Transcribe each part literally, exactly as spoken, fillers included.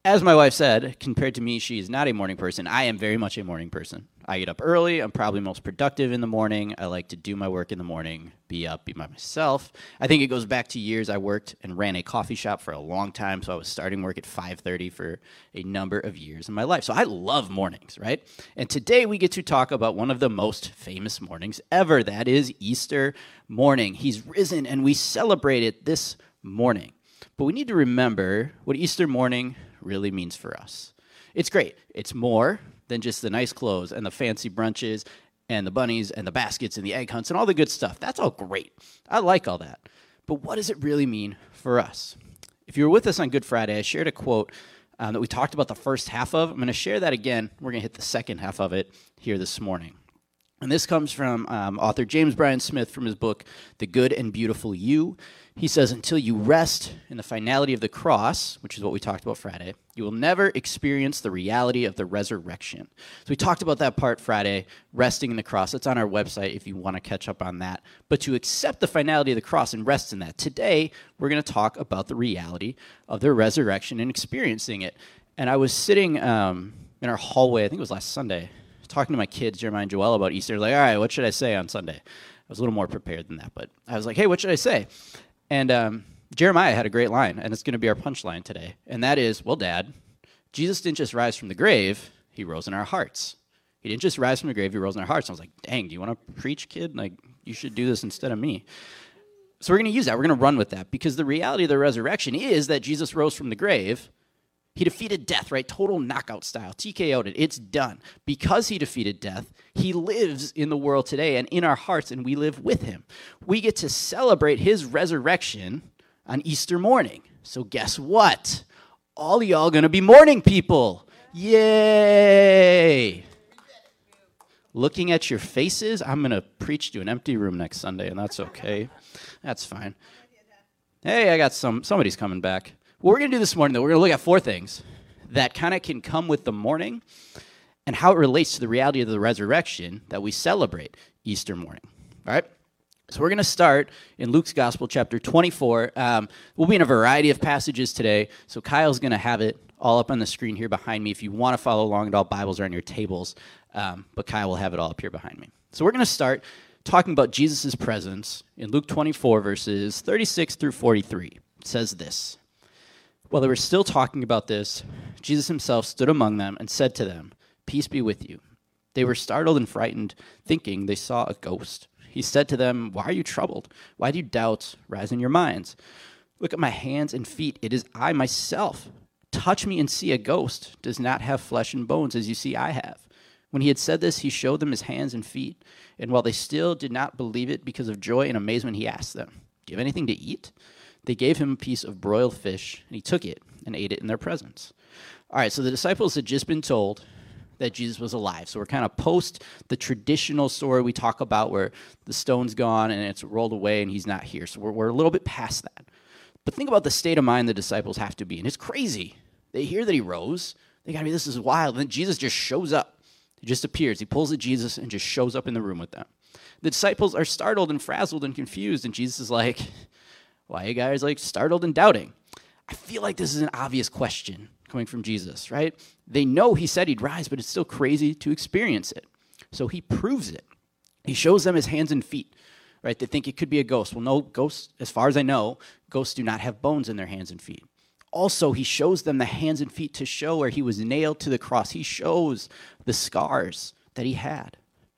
as my wife said, compared to me, she's not a morning person. I am very much a morning person. I get up early. I'm probably most productive in the morning. I like to do my work in the morning, be up, be by myself. I think it goes back to years I worked and ran a coffee shop for a long time, so I was starting work at five thirty for a number of years in my life. So I love mornings, right? And today we get to talk about one of the most famous mornings ever. That is Easter morning. He's risen, and we celebrate it this morning. But we need to remember what Easter morning really means for us. It's great. It's more than just the nice clothes and the fancy brunches and the bunnies and the baskets and the egg hunts and all the good stuff. That's all great. I like all that. But what does it really mean for us? If you were with us on Good Friday, I shared a quote um, that we talked about the first half of. I'm going to share that again. We're going to hit the second half of it here this morning. And this comes from um, author James Bryan Smith from his book, The Good and Beautiful You. He says, until you rest in the finality of the cross, which is what we talked about Friday, you will never experience the reality of the resurrection. So we talked about that part Friday, resting in the cross. It's on our website if you want to catch up on that. But to accept the finality of the cross and rest in that. Today, we're going to talk about the reality of the resurrection and experiencing it. And I was sitting um, in our hallway, I think it was last Sunday, talking to my kids, Jeremiah and Joel, about Easter. Like, all right, what should I say on Sunday? I was a little more prepared than that, but I was like, hey, what should I say? And um, Jeremiah had a great line, and it's going to be our punchline today. And that is, well, Dad, Jesus didn't just rise from the grave, he rose in our hearts. He didn't just rise from the grave, he rose in our hearts. And I was like, dang, do you want to preach, kid? Like, you should do this instead of me. So we're going to use that. We're going to run with that, because the reality of the resurrection is that Jesus rose from the grave. He defeated death, right? Total knockout style. T K O'd it. It's done. Because he defeated death, he lives in the world today and in our hearts, and we live with him. We get to celebrate his resurrection on Easter morning. So guess what? All of y'all going to be morning people. Yay! Looking at your faces, I'm going to preach to an empty room next Sunday, and that's okay. That's fine. Hey, I got some, somebody's coming back. What we're going to do this morning, though, we're going to look at four things that kind of can come with the morning and how it relates to the reality of the resurrection that we celebrate Easter morning. All right? So we're going to start in Luke's Gospel, chapter twenty-four. Um, we'll be in a variety of passages today, so Kyle's going to have it all up on the screen here behind me. If you want to follow along, all Bibles are on your tables, um, but Kyle will have it all up here behind me. So we're going to start talking about Jesus' presence in Luke twenty-four, verses thirty-six through forty-three. It says this. While they were still talking about this, Jesus himself stood among them and said to them, "Peace be with you." They were startled and frightened, thinking they saw a ghost. He said to them, "Why are you troubled? Why do doubts rise in your minds? Look at my hands and feet. It is I myself. Touch me and see. A ghost does not have flesh and bones as you see I have." When he had said this, he showed them his hands and feet. And while they still did not believe it because of joy and amazement, he asked them, "Do you have anything to eat?" They gave him a piece of broiled fish, and he took it and ate it in their presence. All right, so the disciples had just been told that Jesus was alive. So we're kind of post the traditional story we talk about where the stone's gone and it's rolled away and he's not here. So we're, we're a little bit past that. But think about the state of mind the disciples have to be in. It's crazy. They hear that he rose. They got to be, this is wild. And then Jesus just shows up. He just appears. He pulls at Jesus and just shows up in the room with them. The disciples are startled and frazzled and confused, and Jesus is like, why are you guys like startled and doubting? I feel like this is an obvious question coming from Jesus, right? They know he said he'd rise, but it's still crazy to experience it. So he proves it. He shows them his hands and feet, right? They think it could be a ghost. Well, no, ghosts, as far as I know, ghosts do not have bones in their hands and feet. Also, he shows them the hands and feet to show where he was nailed to the cross. He shows the scars that he had.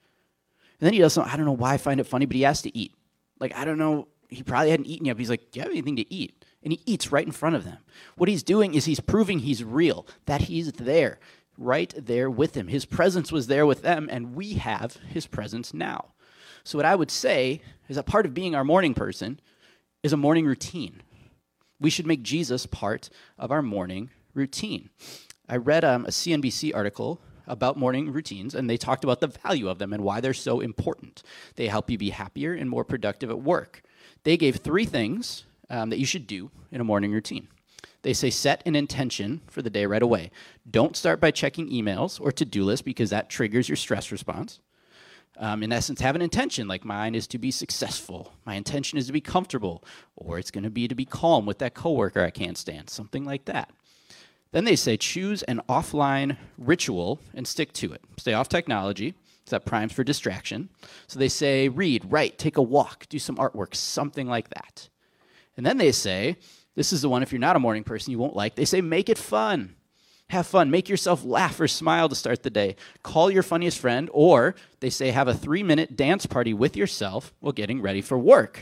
And then he does something, I don't know why I find it funny, but he has to eat. Like, I don't know, he probably hadn't eaten yet, but he's like, do you have anything to eat? And he eats right in front of them. What he's doing is he's proving he's real, that he's there, right there with them. His presence was there with them, and we have his presence now. So what I would say is that part of being our morning person is a morning routine. We should make Jesus part of our morning routine. I read um, a C N B C article about morning routines, and they talked about the value of them and why they're so important. They help you be happier and more productive at work. They gave three things um, that you should do in a morning routine. They say set an intention for the day right away. Don't start by checking emails or to-do lists because that triggers your stress response. Um, in essence, have an intention, like mine is to be successful. My intention is to be comfortable, or it's going to be to be calm with that coworker I can't stand, something like that. Then they say choose an offline ritual and stick to it. Stay off technology. That primes for distraction. So they say read, write, take a walk, do some artwork, something like that. And then they say, this is the one if you're not a morning person you won't like, they say make it fun. Have fun. Make yourself laugh or smile to start the day. Call your funniest friend, or they say have a three-minute dance party with yourself while getting ready for work.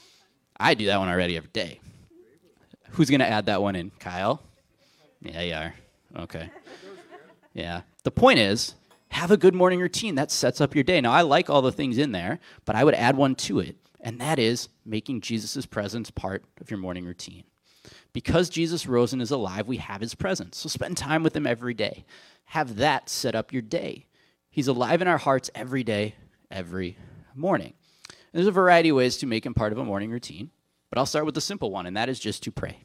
I do that one already every day. Who's going to add that one in? Kyle? Yeah, you are. Okay. Yeah. The point is, have a good morning routine. That sets up your day. Now, I like all the things in there, but I would add one to it, and that is making Jesus' presence part of your morning routine. Because Jesus rose and is alive, we have his presence. So spend time with him every day. Have that set up your day. He's alive in our hearts every day, every morning. And there's a variety of ways to make him part of a morning routine, but I'll start with the simple one, and that is just to pray.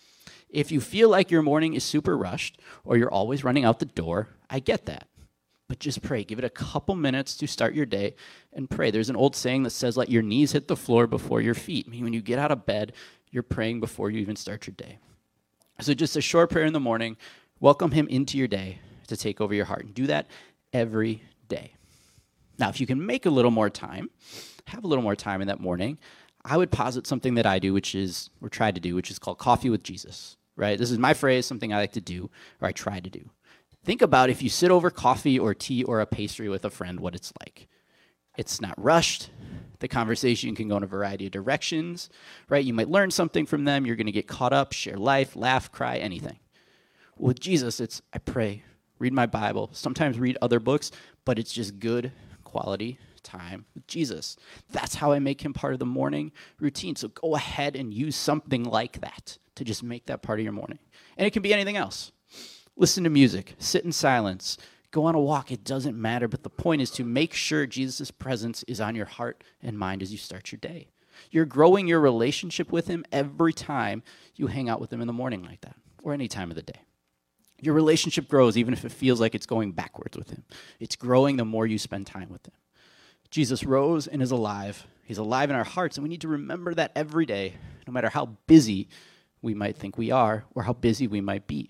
If you feel like your morning is super rushed or you're always running out the door, I get that. But just pray. Give it a couple minutes to start your day and pray. There's an old saying that says, let your knees hit the floor before your feet. I mean, when you get out of bed, you're praying before you even start your day. So just a short prayer in the morning. Welcome him into your day to take over your heart. And do that every day. Now, if you can make a little more time, have a little more time in that morning, I would posit something that I do, which is, or try to do, which is called coffee with Jesus, right? This is my phrase, something I like to do, or I try to do. Think about if you sit over coffee or tea or a pastry with a friend, what it's like. It's not rushed. The conversation can go in a variety of directions, right? You might learn something from them. You're going to get caught up, share life, laugh, cry, anything. With Jesus, it's I pray, read my Bible, sometimes read other books, but it's just good quality time with Jesus. That's how I make him part of the morning routine. So go ahead and use something like that to just make that part of your morning. And it can be anything else. Listen to music, sit in silence, go on a walk. It doesn't matter, but the point is to make sure Jesus' presence is on your heart and mind as you start your day. You're growing your relationship with him every time you hang out with him in the morning like that, or any time of the day. Your relationship grows even if it feels like it's going backwards with him. It's growing the more you spend time with him. Jesus rose and is alive. He's alive in our hearts, and we need to remember that every day, no matter how busy we might think we are or how busy we might be.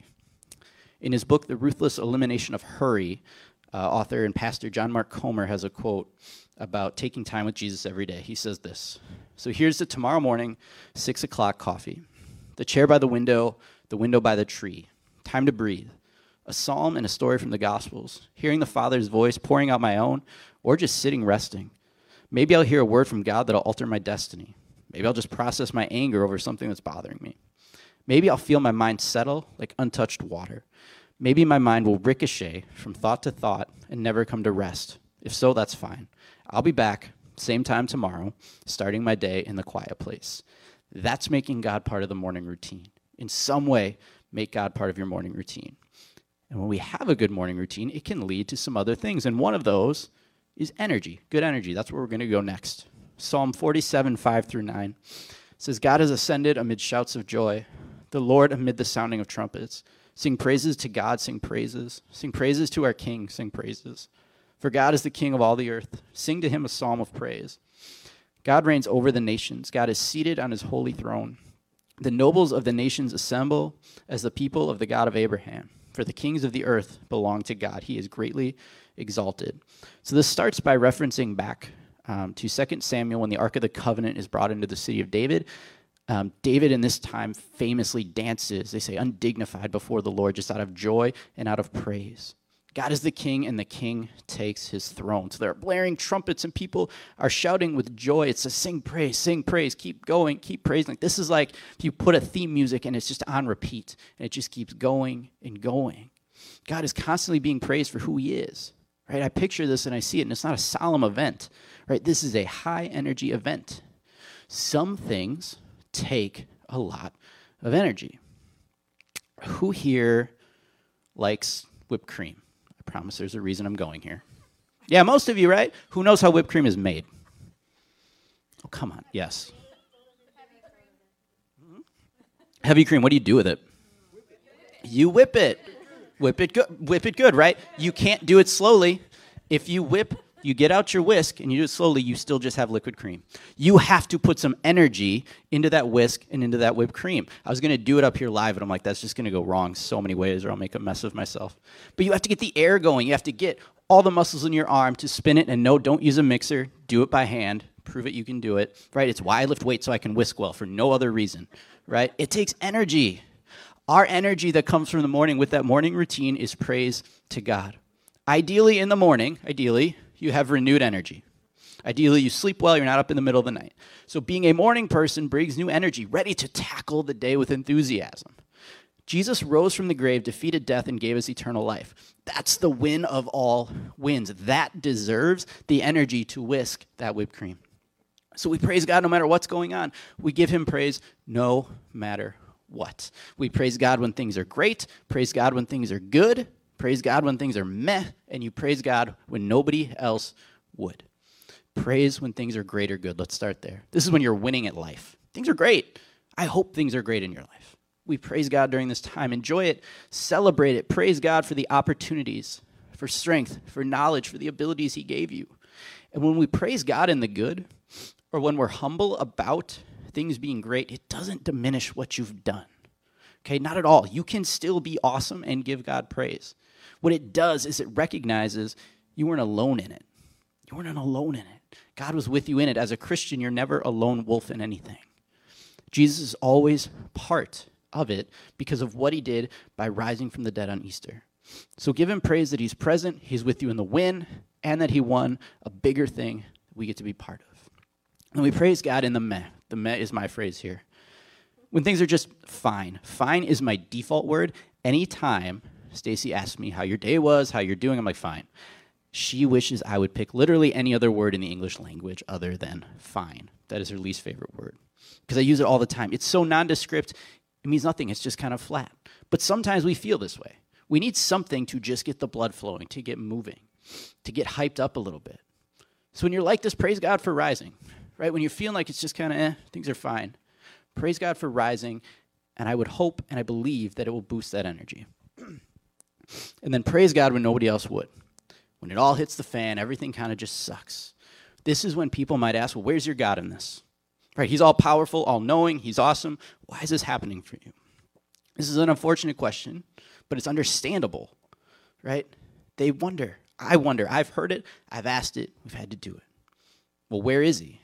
In his book, The Ruthless Elimination of Hurry, uh, author and pastor John Mark Comer has a quote about taking time with Jesus every day. He says this, so here's the tomorrow morning, six o'clock coffee, the chair by the window, the window by the tree, time to breathe, a psalm and a story from the Gospels, hearing the Father's voice, pouring out my own, or just sitting resting. Maybe I'll hear a word from God that'll alter my destiny. Maybe I'll just process my anger over something that's bothering me. Maybe I'll feel my mind settle like untouched water. Maybe my mind will ricochet from thought to thought and never come to rest. If so, that's fine. I'll be back, same time tomorrow, starting my day in the quiet place. That's making God part of the morning routine. In some way, make God part of your morning routine. And when we have a good morning routine, it can lead to some other things. And one of those is energy, good energy. That's where we're going to go next. Psalm forty-seven, five through nine says, God has ascended amid shouts of joy, the Lord amid the sounding of trumpets. Sing praises to God, sing praises. Sing praises to our King, sing praises. For God is the King of all the earth. Sing to him a psalm of praise. God reigns over the nations. God is seated on his holy throne. The nobles of the nations assemble as the people of the God of Abraham. For the kings of the earth belong to God. He is greatly exalted. So this starts by referencing back um, to Second Samuel when the Ark of the Covenant is brought into the city of David. Um, David in this time famously dances, they say, undignified before the Lord, just out of joy and out of praise. God is the king, and the king takes his throne. So there are blaring trumpets, and people are shouting with joy. It says, sing praise, sing praise, keep going, keep praising. Like, this is like if you put a theme music, and it's just on repeat, and it just keeps going and going. God is constantly being praised for who he is. Right? I picture this, and I see it, and it's not a solemn event. Right? This is a high-energy event. Some things take a lot of energy. Who here likes whipped cream? I promise there's a reason I'm going here. Yeah, most of you, right? Who knows how whipped cream is made? Oh, come on. Yes. Mm-hmm. Heavy cream, what do you do with it? You whip it. Whip it good. Whip it good, right? You can't do it slowly. If you whip You get out your whisk and you do it slowly, you still just have liquid cream. You have to put some energy into that whisk and into that whipped cream. I was going to do it up here live, and I'm like, that's just going to go wrong so many ways, or I'll make a mess of myself. But you have to get the air going. You have to get all the muscles in your arm to spin it. And no, don't use a mixer. Do it by hand. Prove it you can do it, right? It's why I lift weights, so I can whisk well, for no other reason, right? It takes energy. Our energy that comes from the morning with that morning routine is praise to God. Ideally, in the morning, ideally, you have renewed energy. Ideally, you sleep well, you're not up in the middle of the night. So being a morning person brings new energy, ready to tackle the day with enthusiasm. Jesus rose from the grave, defeated death, and gave us eternal life. That's the win of all wins. That deserves the energy to whisk that whipped cream. So we praise God no matter what's going on. We give him praise no matter what. We praise God when things are great, praise God when things are good, praise God when things are meh, and you praise God when nobody else would. Praise when things are great or good. Let's start there. This is when you're winning at life. Things are great. I hope things are great in your life. We praise God during this time. Enjoy it. Celebrate it. Praise God for the opportunities, for strength, for knowledge, for the abilities he gave you. And when we praise God in the good, or when we're humble about things being great, it doesn't diminish what you've done. Okay, not at all. You can still be awesome and give God praise. What it does is it recognizes you weren't alone in it. You weren't alone in it. God was with you in it. As a Christian, you're never a lone wolf in anything. Jesus is always part of it because of what he did by rising from the dead on Easter. So give him praise that he's present, he's with you in the win, and that he won a bigger thing that we get to be part of. And we praise God in the meh. The meh is my phrase here. When things are just fine. Fine is my default word. Anytime Stacy asks me how your day was, how you're doing, I'm like, fine. She wishes I would pick literally any other word in the English language other than fine. That is her least favorite word because I use it all the time. It's so nondescript, it means nothing. It's just kind of flat. But sometimes we feel this way. We need something to just get the blood flowing, to get moving, to get hyped up a little bit. So when you're like this, praise God for rising, right? When you're feeling like it's just kind of, eh, things are fine. Praise God for rising, and I would hope and I believe that it will boost that energy. And then praise God when nobody else would. When it all hits the fan, everything kind of just sucks. This is when people might ask, well, where's your God in this? Right? He's all powerful, all knowing, he's awesome. Why is this happening for you? This is an unfortunate question, but it's understandable, right? They wonder. I wonder. I've heard it. I've asked it. We've had to do it. Well, where is he?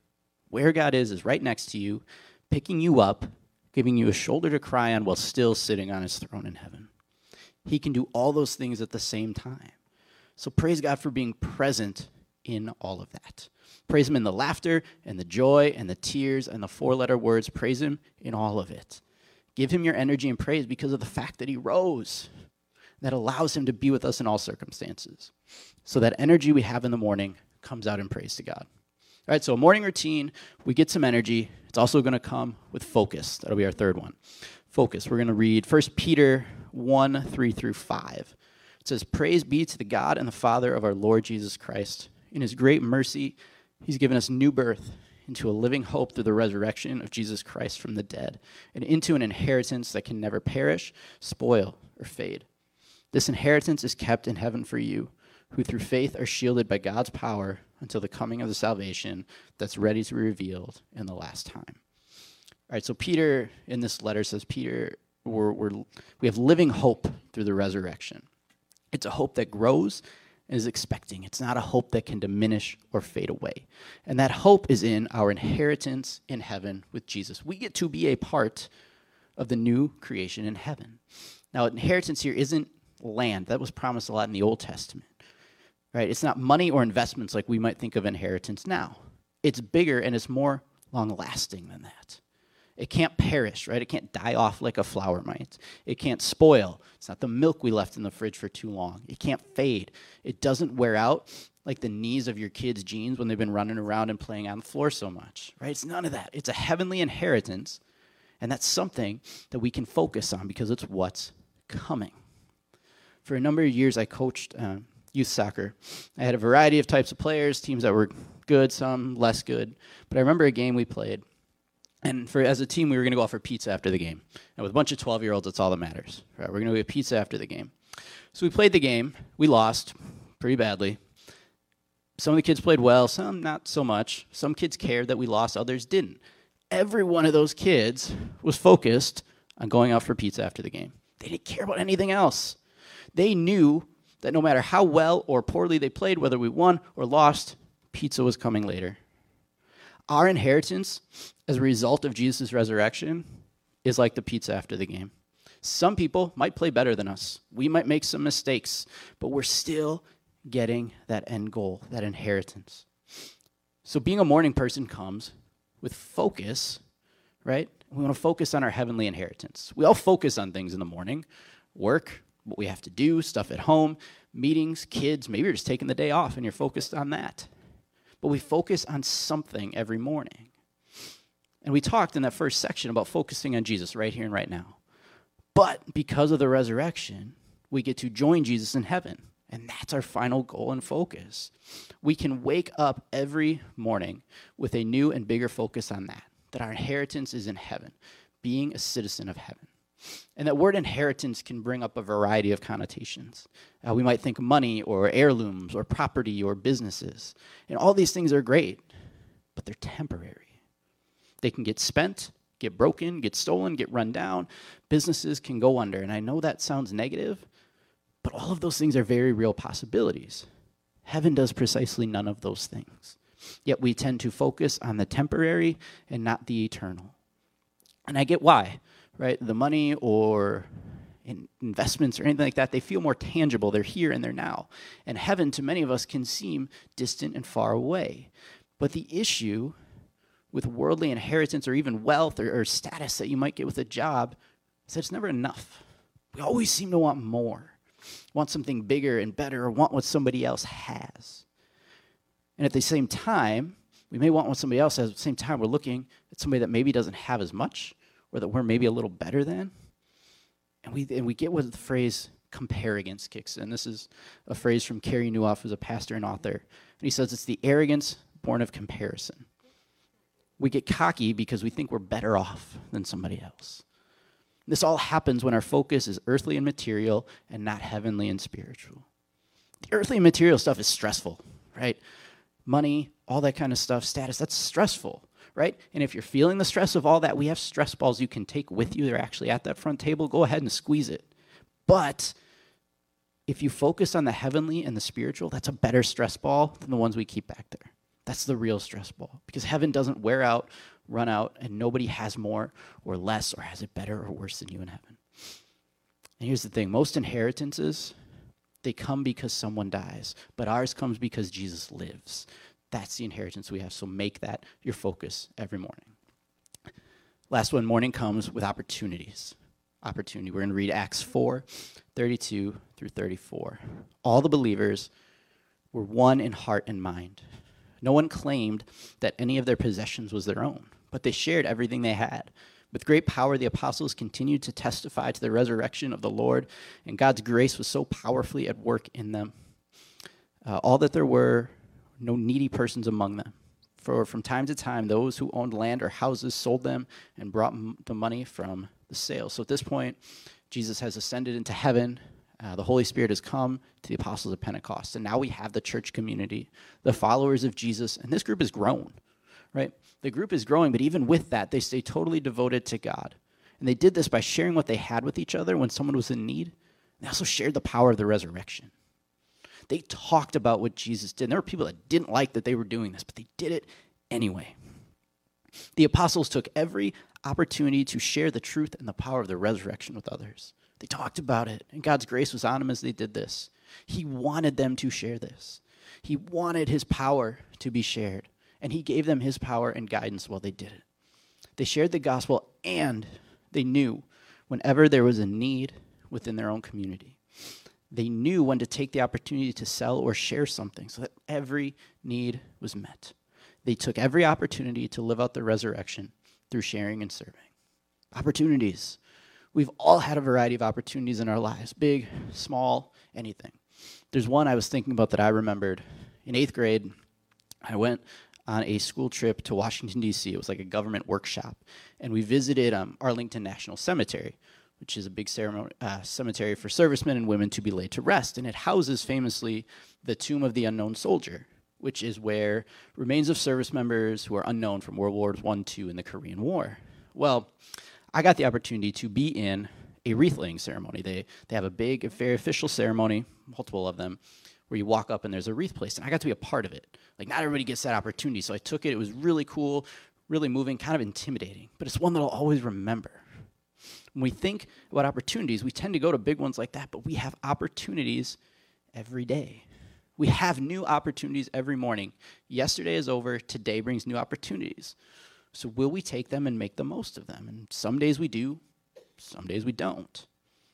Where God is is right next to you, picking you up, giving you a shoulder to cry on while still sitting on his throne in heaven. He can do all those things at the same time. So praise God for being present in all of that. Praise him in the laughter and the joy and the tears and the four-letter words. Praise him in all of it. Give him your energy and praise because of the fact that he rose. That allows him to be with us in all circumstances. So that energy we have in the morning comes out in praise to God. All right, so a morning routine, we get some energy. It's also going to come with focus. That'll be our third one. Focus. We're going to read First Peter one, three through five. It says, praise be to the God and the Father of our Lord Jesus Christ. In his great mercy, he's given us new birth into a living hope through the resurrection of Jesus Christ from the dead, and into an inheritance that can never perish, spoil, or fade. This inheritance is kept in heaven for you, who through faith are shielded by God's power until the coming of the salvation that's ready to be revealed in the last time. All right, so Peter in this letter says, Peter, we're, we're, we have living hope through the resurrection. It's a hope that grows and is expecting. It's not a hope that can diminish or fade away. And that hope is in our inheritance in heaven with Jesus. We get to be a part of the new creation in heaven. Now, inheritance here isn't land. That was promised a lot in the Old Testament. Right? It's not money or investments like we might think of inheritance now. It's bigger and it's more long-lasting than that. It can't perish, right? It can't die off like a flower might. It can't spoil. It's not the milk we left in the fridge for too long. It can't fade. It doesn't wear out like the knees of your kids' jeans when they've been running around and playing on the floor so much, right? It's none of that. It's a heavenly inheritance, and that's something that we can focus on because it's what's coming. For a number of years, I coached uh, youth soccer. I had a variety of types of players, teams that were good, some less good. But I remember a game we played. And for as a team, we were going to go out for pizza after the game. And with a bunch of twelve-year-olds, that's all that matters. Right? We're going to get pizza after the game. So we played the game. We lost pretty badly. Some of the kids played well, some not so much. Some kids cared that we lost, others didn't. Every one of those kids was focused on going out for pizza after the game. They didn't care about anything else. They knew that no matter how well or poorly they played, whether we won or lost, pizza was coming later. Our inheritance as a result of Jesus' resurrection is like the pizza after the game. Some people might play better than us. We might make some mistakes, but we're still getting that end goal, that inheritance. So being a morning person comes with focus, right? We want to focus on our heavenly inheritance. We all focus on things in the morning, work, what we have to do, stuff at home, meetings, kids. Maybe you're just taking the day off and you're focused on that. But we focus on something every morning. And we talked in that first section about focusing on Jesus right here and right now. But because of the resurrection, we get to join Jesus in heaven. And that's our final goal and focus. We can wake up every morning with a new and bigger focus on that, that our inheritance is in heaven, being a citizen of heaven. And that word inheritance can bring up a variety of connotations. Uh, we might think money or heirlooms or property or businesses. And all these things are great, but they're temporary. They can get spent, get broken, get stolen, get run down. Businesses can go under. And I know that sounds negative, but all of those things are very real possibilities. Heaven does precisely none of those things. Yet we tend to focus on the temporary and not the eternal. And I get why, right? The money or in investments or anything like that, they feel more tangible. They're here and they're now. And heaven, to many of us, can seem distant and far away. But the issue with worldly inheritance or even wealth or, or status that you might get with a job is that it's never enough. We always seem to want more. Want something bigger and better, or want what somebody else has. And at the same time, we may want what somebody else has. At the same time, we're looking at somebody that maybe doesn't have as much, or that we're maybe a little better than. And we and we get what the phrase comparigance kicks in. This is a phrase from Carey Nieuwhof, who's a pastor and author. And he says it's the arrogance born of comparison. We get cocky because we think we're better off than somebody else. This all happens when our focus is earthly and material and not heavenly and spiritual. The earthly and material stuff is stressful, right? Money, all that kind of stuff, status, that's stressful, right? And if you're feeling the stress of all that, we have stress balls you can take with you. They're actually at that front table. Go ahead and squeeze it. But if you focus on the heavenly and the spiritual, that's a better stress ball than the ones we keep back there. That's the real stress ball, because heaven doesn't wear out, run out, and nobody has more or less or has it better or worse than you in heaven. And here's the thing. Most inheritances, they come because someone dies, but ours comes because Jesus lives. That's the inheritance we have, so make that your focus every morning. Last one, morning comes with opportunities. Opportunity. We're going to read Acts four, thirty-two through thirty-four. All the believers were one in heart and mind. No one claimed that any of their possessions was their own, but they shared everything they had. With great power, the apostles continued to testify to the resurrection of the Lord, and God's grace was so powerfully at work in them. Uh, all that there were, no needy persons among them. For from time to time, those who owned land or houses sold them and brought m- the money from the sale. So at this point, Jesus has ascended into heaven. Uh, the Holy Spirit has come to the apostles of Pentecost. And now we have the church community, the followers of Jesus. And this group has grown, right? The group is growing, but even with that, they stay totally devoted to God. And they did this by sharing what they had with each other when someone was in need. They also shared the power of the resurrection. They talked about what Jesus did. And there were people that didn't like that they were doing this, but they did it anyway. The apostles took every opportunity to share the truth and the power of the resurrection with others. They talked about it, and God's grace was on them as they did this. He wanted them to share this. He wanted his power to be shared, and he gave them his power and guidance while they did it. They shared the gospel, and they knew whenever there was a need within their own community. They knew when to take the opportunity to sell or share something so that every need was met. They took every opportunity to live out the resurrection through sharing and serving. Opportunities. We've all had a variety of opportunities in our lives, big, small, anything. There's one I was thinking about that I remembered. In eighth grade, I went on a school trip to Washington, D C. It was like a government workshop, and we visited um, Arlington National Cemetery, which is a big ceremony, uh, cemetery for servicemen and women to be laid to rest, and it houses famously the tomb of the unknown soldier. which is where remains of service members who are unknown from World Wars One, Two, and the Korean War. Well, I got the opportunity to be in a wreath-laying ceremony. They they have a big, very official ceremony, multiple of them, where you walk up and there's a wreath placed, and I got to be a part of it. Like, not everybody gets that opportunity, so I took it. It was really cool, really moving, kind of intimidating, but it's one that I'll always remember. When we think about opportunities, we tend to go to big ones like that, but we have opportunities every day. We have new opportunities every morning. Yesterday is over. Today brings new opportunities. So will we take them and make the most of them? And some days we do, some days we don't.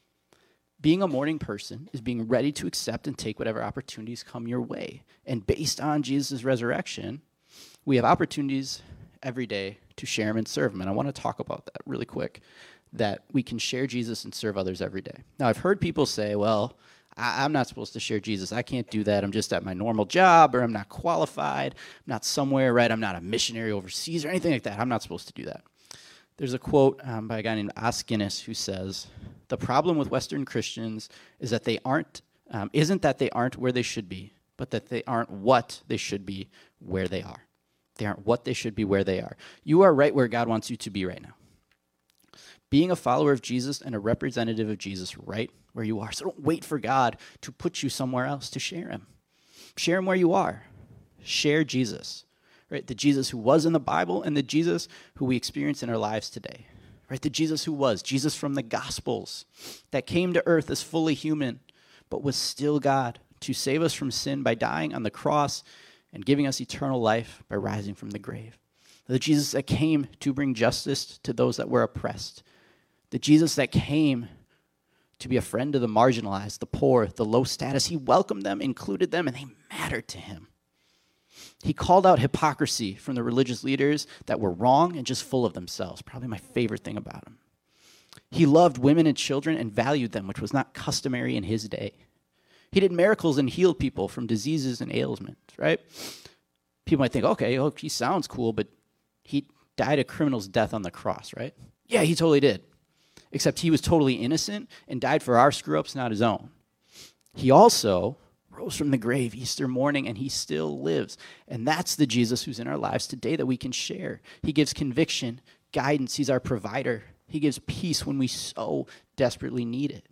Being a morning person is being ready to accept and take whatever opportunities come your way. And based on Jesus' resurrection, we have opportunities every day to share him and serve him. And I want to talk about that really quick, that we can share Jesus and serve others every day. Now, I've heard people say, well, I- I'm not supposed to share Jesus. I can't do that. I'm just at my normal job, or I'm not qualified. I'm not somewhere, right? I'm not a missionary overseas or anything like that. I'm not supposed to do that. There's a quote um, by a guy named Os Guinness who says, the problem with Western Christians is that they aren't, um, isn't that they aren't where they should be, but that they aren't what they should be where they are. They aren't what they should be where they are. You are right where God wants you to be right now. Being a follower of Jesus and a representative of Jesus right where you are. So don't wait for God to put you somewhere else to share him. Share him where you are. Share Jesus, right? The Jesus who was in the Bible and the Jesus who we experience in our lives today, right? The Jesus who was, Jesus from the Gospels that came to earth as fully human, but was still God to save us from sin by dying on the cross and giving us eternal life by rising from the grave. The Jesus that came to bring justice to those that were oppressed. The Jesus that came to be a friend to the marginalized, the poor, the low status. He welcomed them, included them, and they mattered to him. He called out hypocrisy from the religious leaders that were wrong and just full of themselves. Probably my favorite thing about him. He loved women and children and valued them, which was not customary in his day. He did miracles and healed people from diseases and ailments, right? People might think, okay, oh, he sounds cool, but he died a criminal's death on the cross, right? Yeah, he totally did. Except he was totally innocent and died for our screw-ups, not his own. He also rose from the grave Easter morning, and he still lives. And that's the Jesus who's in our lives today that we can share. He gives conviction, guidance. He's our provider. He gives peace when we so desperately need it.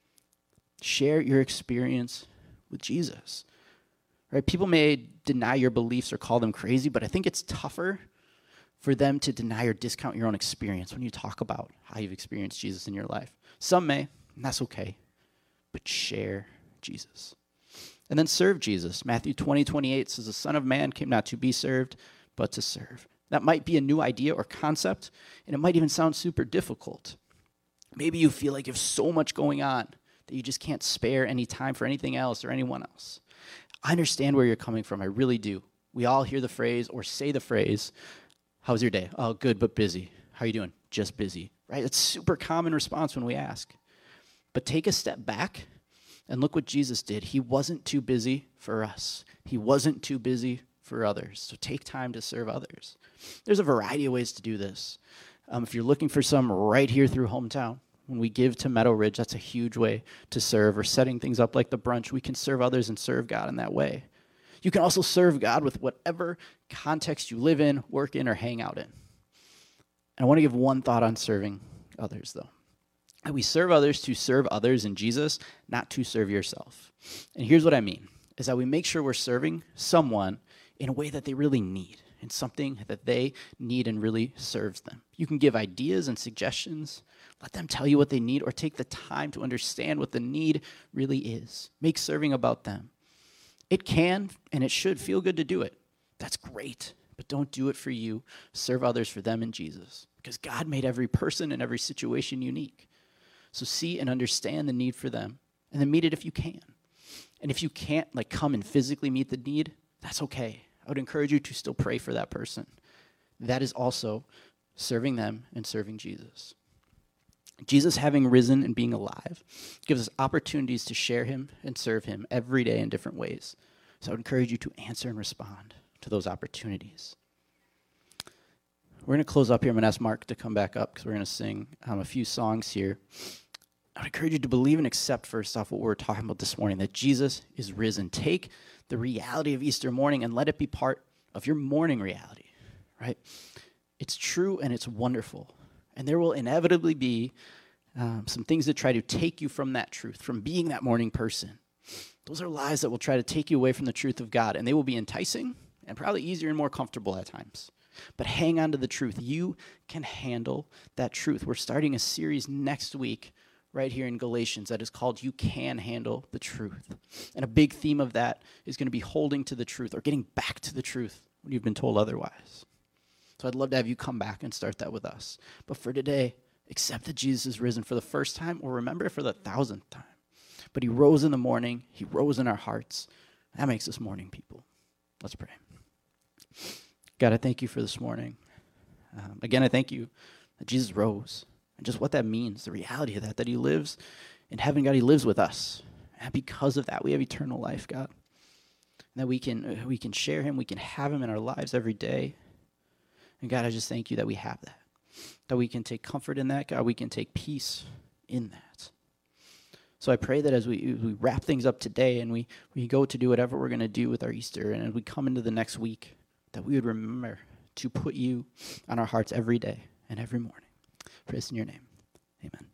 Share your experience with Jesus. Right? People may deny your beliefs or call them crazy, but I think it's tougher for them to deny or discount your own experience when you talk about how you've experienced Jesus in your life. Some may, and that's okay, but share Jesus. And then serve Jesus. Matthew twenty, twenty-eight says, the Son of Man came not to be served, but to serve. That might be a new idea or concept, and it might even sound super difficult. Maybe you feel like you have so much going on that you just can't spare any time for anything else or anyone else. I understand where you're coming from. I really do. We all hear the phrase or say the phrase, how was your day? Oh, good, but busy. How are you doing? Just busy, right? It's a super common response when we ask. But take a step back and look what Jesus did. He wasn't too busy for us. He wasn't too busy for others. So take time to serve others. There's a variety of ways to do this. Um, if you're looking for some right here through hometown, when we give to Meadow Ridge, that's a huge way to serve. Or setting things up like the brunch, we can serve others and serve God in that way. You can also serve God with whatever context you live in, work in, or hang out in. And I want to give one thought on serving others, though. And we serve others to serve others in Jesus, not to serve yourself. And here's what I mean, is that we make sure we're serving someone in a way that they really need, in something that they need and really serves them. You can give ideas and suggestions, let them tell you what they need, or take the time to understand what the need really is. Make serving about them. It can and it should feel good to do it. That's great, but don't do it for you. Serve others for them in Jesus, because God made every person and every situation unique. So see and understand the need for them, and then meet it if you can. And if you can't like come and physically meet the need, that's okay. I would encourage you to still pray for that person. That is also serving them and serving Jesus. Jesus, having risen and being alive, gives us opportunities to share him and serve him every day in different ways. So I would encourage you to answer and respond to those opportunities. We're going to close up here. I'm going to ask Mark to come back up because we're going to sing um, a few songs here. I would encourage you to believe and accept, first off, what we're talking about this morning, that Jesus is risen. Take the reality of Easter morning and let it be part of your morning reality, right? It's true and it's wonderful. And there will inevitably be um, some things that try to take you from that truth, from being that morning person. Those are lies that will try to take you away from the truth of God, and they will be enticing and probably easier and more comfortable at times. But hang on to the truth. You can handle that truth. We're starting a series next week right here in Galatians that is called You Can Handle the Truth. And a big theme of that is going to be holding to the truth or getting back to the truth when you've been told otherwise. So I'd love to have you come back and start that with us. But for today, accept that Jesus is risen for the first time, or remember it for the thousandth time. But he rose in the morning. He rose in our hearts. That makes us morning people. Let's pray. God, I thank you for this morning. Um, again, I thank you that Jesus rose and just what that means, the reality of that, that he lives in heaven. God, he lives with us. And because of that, we have eternal life, God. And that we can, uh, we can share him. We can have him in our lives every day. And God, I just thank you that we have that, that we can take comfort in that. God, we can take peace in that. So I pray that as we, we wrap things up today and we, we go to do whatever we're going to do with our Easter, and as we come into the next week, that we would remember to put you on our hearts every day and every morning. Praise in your name. Amen.